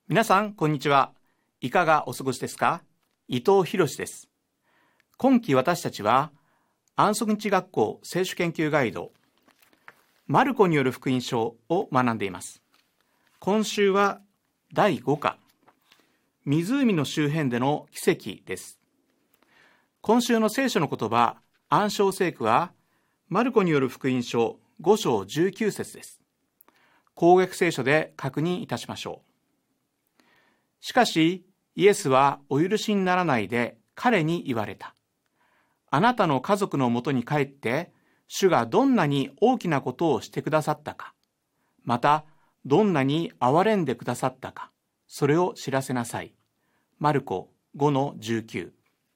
皆さんこんにちは。いかがお過ごしですか？伊藤博です。今期私たちは安息日学校聖書研究ガイドマルコによる福音書を学んでいます。今週は第5課、湖の周辺での奇跡です。今週の聖書の言葉、暗唱聖句はマルコによる福音書5章19節です。公約聖書で確認いたしましょう。しかしイエスはお許しにならないで彼に言われた。あなたの家族のもとに帰って主がどんなに大きなことをしてくださったか、またどんなに憐れんでくださったか、それを知らせなさい。マルコ 5-19。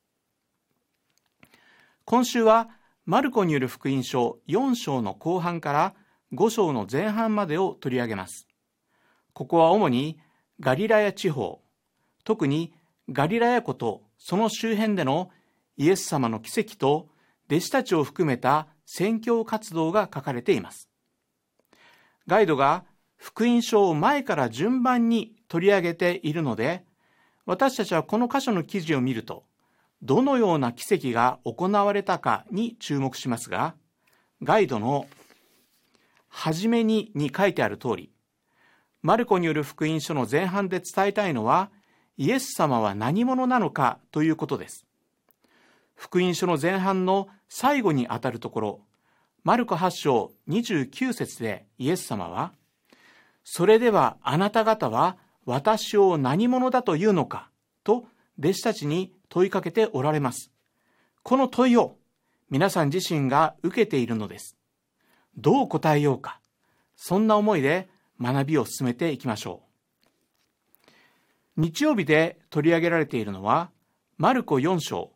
今週はマルコによる福音書4章の後半から5章の前半までを取り上げます。ここは主にガリラヤ地方、特にガリラヤ湖とその周辺でのイエス様の奇跡と弟子たちを含めた宣教活動が書かれています。ガイドが福音書を前から順番に取り上げているので、私たちはこの箇所の記事を見ると、どのような奇跡が行われたかに注目しますが、ガイドの初めに書いてある通り、マルコによる福音書の前半で伝えたいのは、イエス様は何者なのかということです。福音書の前半の最後にあたるところ、マルコ8章29節でイエス様は、それではあなた方は私を何者だというのかと弟子たちに問いかけておられます。この問いを皆さん自身が受けているのです。どう答えようか、そんな思いで学びを進めていきましょう。日曜日で取り上げられているのはマルコ4章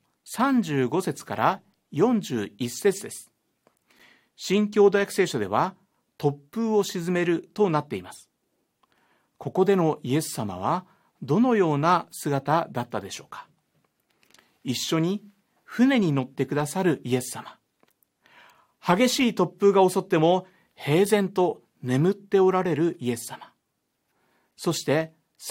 35節から41節です。新共同訳聖書では突風を鎮めるとなっています。ここでのイエス様はどのような姿だったでしょうか。一緒に船に乗ってくださるイエス様、激しい突風が襲っても平然と眠っておられるイエス様、そして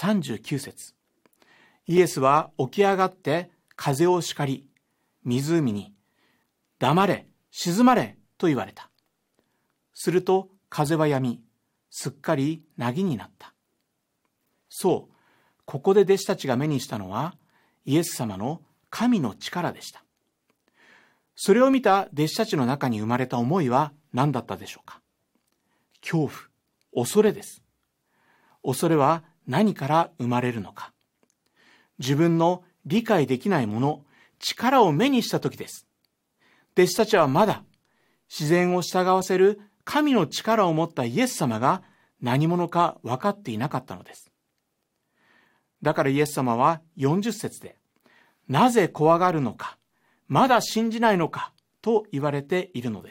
39節、イエスは起き上がって風を叱り、湖に黙れ静まれと言われた。すると風は止み、すっかり凪になった。そう、ここで弟子たちが目にしたのはイエス様の神の力でした。それを見た弟子たちの中に生まれた思いは何だったでしょうか。恐怖、恐れです。恐れは何から生まれるのか。自分の理解できないもの、力を目にした時です。弟子たちはまだ自然を従わせる神の力を持ったイエス様が何者か分かっていなかったのです。だからイエス様は40節で、なぜ怖がるのか、まだ信じないのかと言われているのです。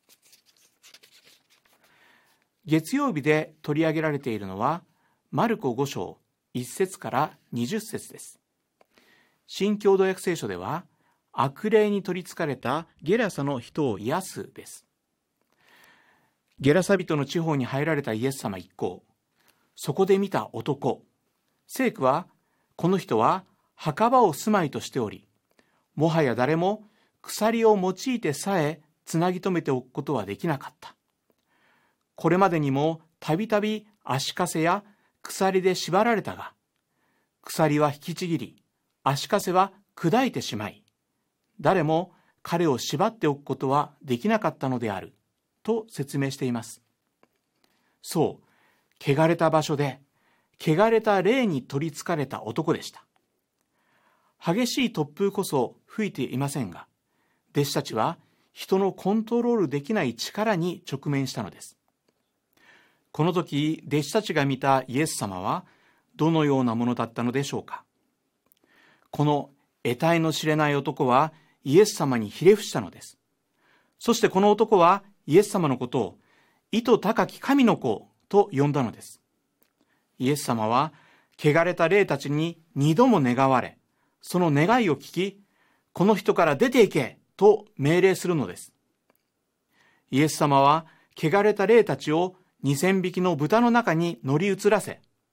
月曜日で取り上げられているのはマルコ5章1節から20節です。新共同訳聖書では悪霊に取りつかれたゲラサの人を癒すです。ゲラサ人の地方に入られたイエス様一行、そこで見た男、聖句はこの人は墓場を住まいとしており、もはや誰も鎖を用いてさえつなぎ止めておくことはできなかった。これまでにもたびたび足かせや鎖で縛られたが、鎖は引きちぎり、足かせは砕いてしまい、誰も彼を縛っておくことはできなかったのであると説明しています。そう、汚れた場所で汚れた霊に取りつかれた男でした。激しい突風こそ吹いていませんが、弟子たちは人のコントロールできない力に直面したのです。この時、弟子たちが見たイエス様はどのようなものだったのでしょうか。この得体の知れない男はイエス様にひれ伏したのです。そしてこの男はイエス様のことを意図高き神の子と呼んだのです。イエス様は汚れた霊たちに2度も願われ、その願いを聞き、この人から出て行けと命令するのです。イエス様は汚れた霊たちを2000匹の豚の中に乗り移らせ、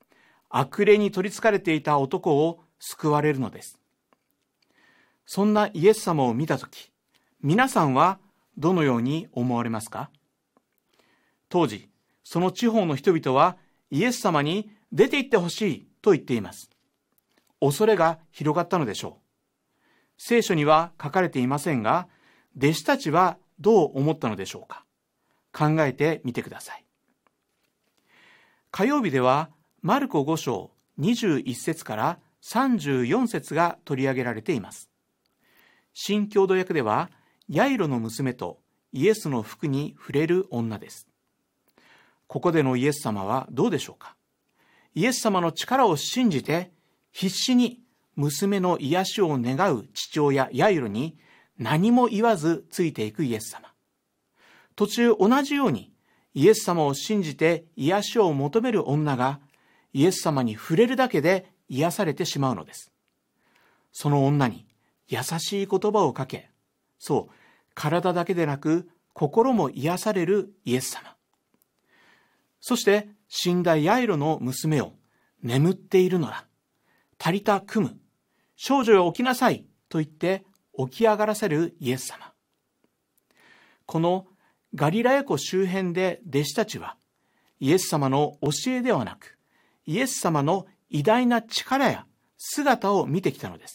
悪霊に取りつかれていた男を救われるのです。そんなイエス様を見たとき、皆さんはどのように思われますか？当時、その地方の人々はイエス様に出て行ってほしいと言っています。恐れが広がったのでしょう。聖書には書かれていませんが、弟子たちはどう思ったのでしょうか。考えてみてください。火曜日ではマルコ5章21節から34節が取り上げられています。新共同訳では、ヤイロの娘とイエスの服に触れる女です。ここでのイエス様はどうでしょうか。イエス様の力を信じて必死に娘の癒しを願う父親ヤイロに何も言わずついていくイエス様。途中同じようにイエス様を信じて癒しを求める女がイエス様に触れるだけで癒されてしまうのです。その女に優しい言葉をかけ、そう、体だけでなく心も癒されるイエス様。そして死んだヤイロの娘を眠っているのだ、タリタクム、少女よ起きなさいと言って起き上がらせるイエス様。このガリラヤ湖周辺で弟子たちはイエス様の教えではなくイエス様の偉大な力や姿を見てきたのです。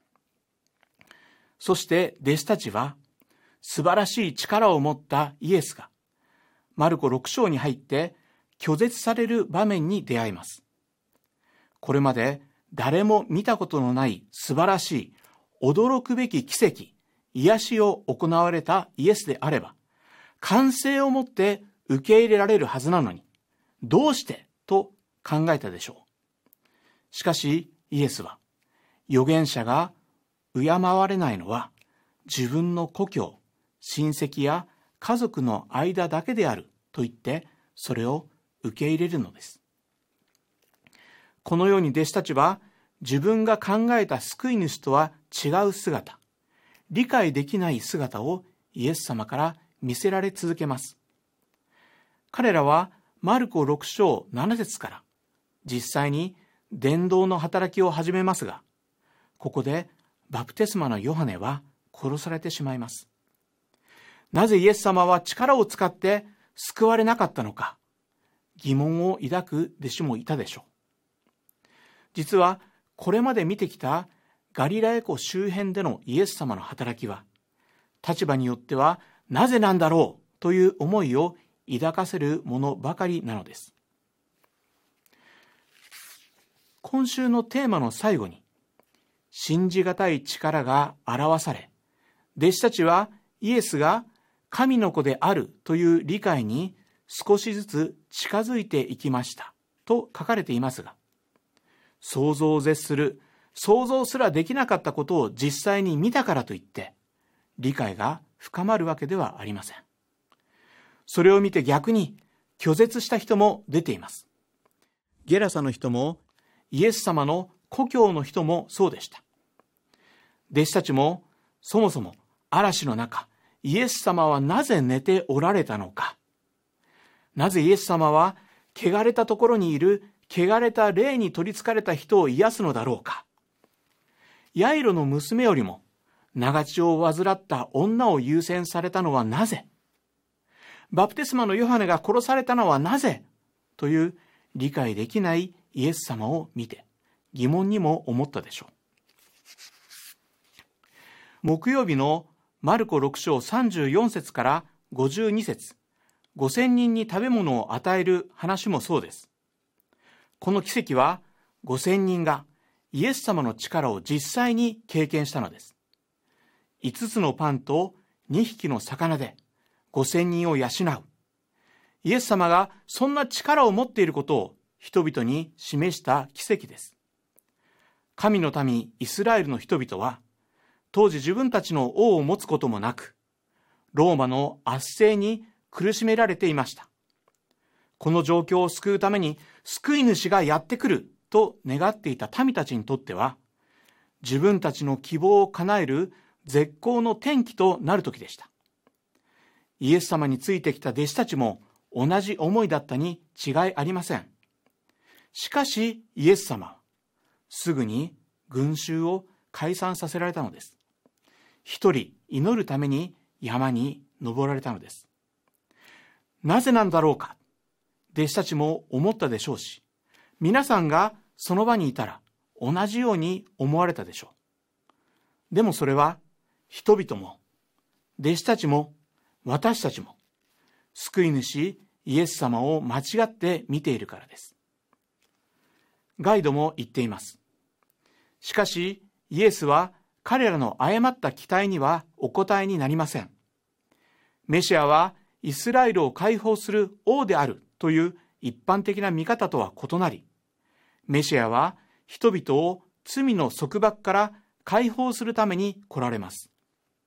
そして弟子たちは素晴らしい力を持ったイエスがマルコ6章に入って拒絶される場面に出会います。これまで誰も見たことのない素晴らしい驚くべき奇跡、癒しを行われたイエスであれば歓声をもって受け入れられるはずなのに、どうしてと考えたでしょう。しかしイエスは、預言者が敬われないのは自分の故郷、親戚や家族の間だけであると言ってそれを受け入れるのです。このように弟子たちは自分が考えた救い主とは違う姿、理解できない姿をイエス様から見せられ続けます。彼らはマルコ6章7節から実際に伝道の働きを始めますが、ここでバプテスマのヨハネは殺されてしまいます。なぜイエス様は力を使って救われなかったのか、疑問を抱く弟子もいたでしょう。実はこれまで見てきたガリラヤ湖周辺でのイエス様の働きは、立場によってはなぜなんだろうという思いを抱かせるものばかりなのです。今週のテーマの最後に、信じがたい力が表され、弟子たちはイエスが神の子であるという理解に少しずつ近づいていきましたと書かれていますが、想像を絶する、想像すらできなかったことを実際に見たからといって理解が深まるわけではありません。それを見て逆に拒絶した人も出ています。ゲラサの人もイエス様の故郷の人もそうでした。弟子たちもそもそも嵐の中、イエス様はなぜ寝ておられたのか、なぜイエス様は汚れたところにいる汚れた霊に取りつかれた人を癒すのだろうか、ヤイロの娘よりも長血を患った女を優先されたのはなぜ、バプテスマのヨハネが殺されたのはなぜという理解できないイエス様を見て疑問にも思ったでしょう。木曜日のマルコ6章34節から52節、5000人に食べ物を与える話もそうです。この奇跡は5000人がイエス様の力を実際に経験したのです。5つのパンと2匹の魚で5000人を養う。イエス様がそんな力を持っていることを人々に示した奇跡です。神の民イスラエルの人々は当時自分たちの王を持つこともなく、ローマの圧政に苦しめられていました。この状況を救うために救い主がやってくると願っていた民たちにとっては、自分たちの希望を叶える絶好の転機となる時でした。イエス様についてきた弟子たちも同じ思いだったに違いありません。 しかしイエス様はすぐに群衆を解散させられたのです。一人祈るために山に登られたのです。なぜなんだろうか、弟子たちも思ったでしょうし、皆さんがその場にいたら同じように思われたでしょう。でもそれは人々も弟子たちも私たちも救い主イエス様を間違って見ているからです。ガイドも言っています。しかしイエスは彼らの誤った期待にはお答えになりません。メシアはイスラエルを解放する王であるという一般的な見方とは異なり、メシアは人々を罪の束縛から解放するために来られます。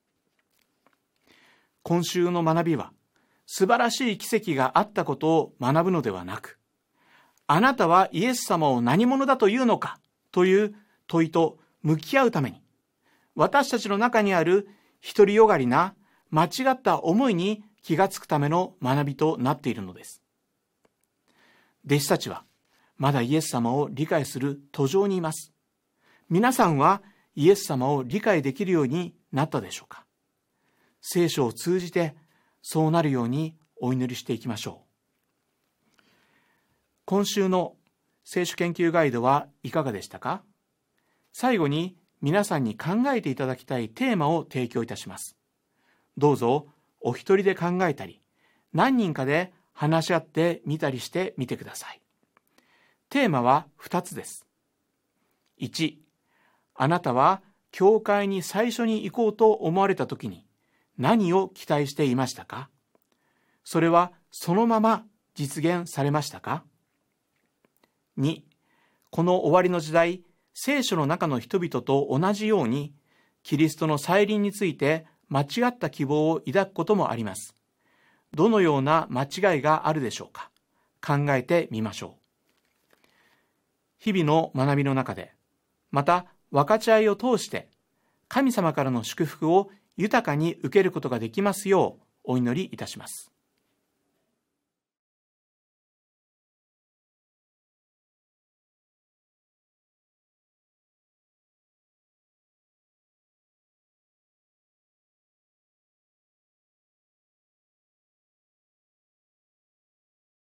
今週の学びは、素晴らしい奇跡があったことを学ぶのではなく、あなたはイエス様を何者だというのかという問いと向き合うために、私たちの中にある独りよがりな間違った思いに気がつくための学びとなっているのです。弟子たちはまだイエス様を理解する途上にいます。皆さんはイエス様を理解できるようになったでしょうか。聖書を通じてそうなるようにお祈りしていきましょう。今週の聖書研究ガイドはいかがでしたか。最後に皆さんに考えていただきたいテーマを提供いたします。どうぞお一人で考えたり、何人かで話し合ってみたりしてみてください。テーマは2つです。1、あなたは教会に最初に行こうと思われたときに何を期待していましたか。それはそのまま実現されましたか。2、この終わりの時代、聖書の中の人々と同じようにキリストの再臨について間違った希望を抱くこともあります。どのような間違いがあるでしょうか。考えてみましょう。日々の学びの中で、また分かち合いを通して神様からの祝福を豊かに受けることができますようお祈りいたします。